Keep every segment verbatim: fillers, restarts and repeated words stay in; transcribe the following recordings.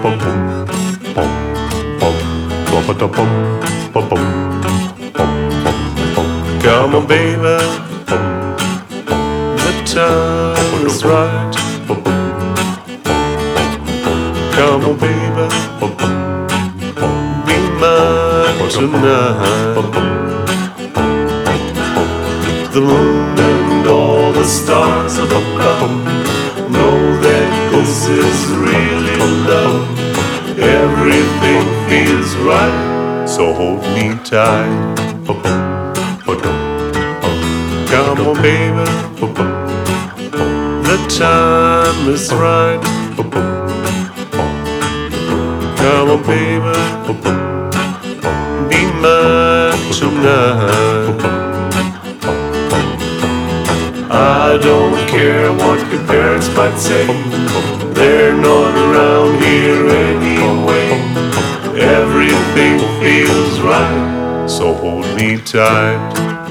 Come on, baby, the time is right. Come on, baby, be mine tonight. The moon and all the stars up above know that this is really love. Everything feels right, so hold me tight. Come on, baby, the time is right. Come on, baby, be mine tonight. I don't care what your parents might say, they're not around here anyway. Everything feels right, so hold me tight.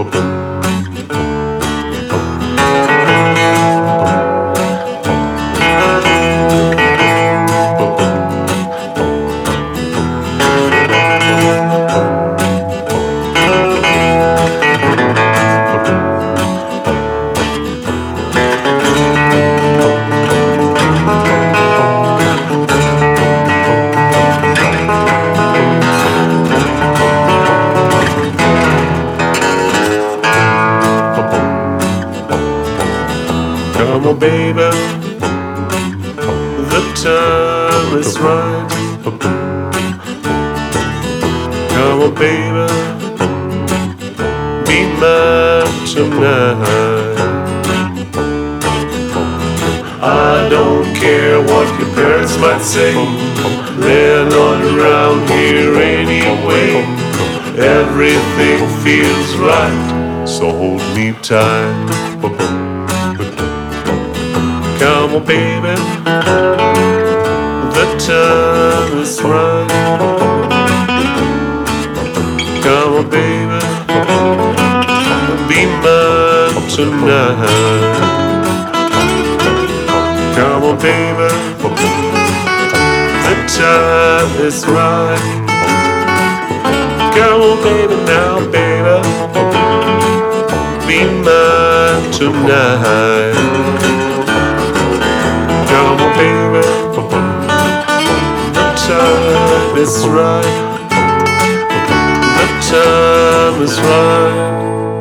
Come on, baby, the time is right. Come on, baby, be mine tonight. I don't care what your parents might say, they're not around here anyway. Everything feels right, so hold me tight. Come on, baby, the time is right. Come on, baby, be mine tonight. Come on, baby, the time is right. Come on, baby, now, baby, be mine tonight. Come on, baby, the time is right. The time is right.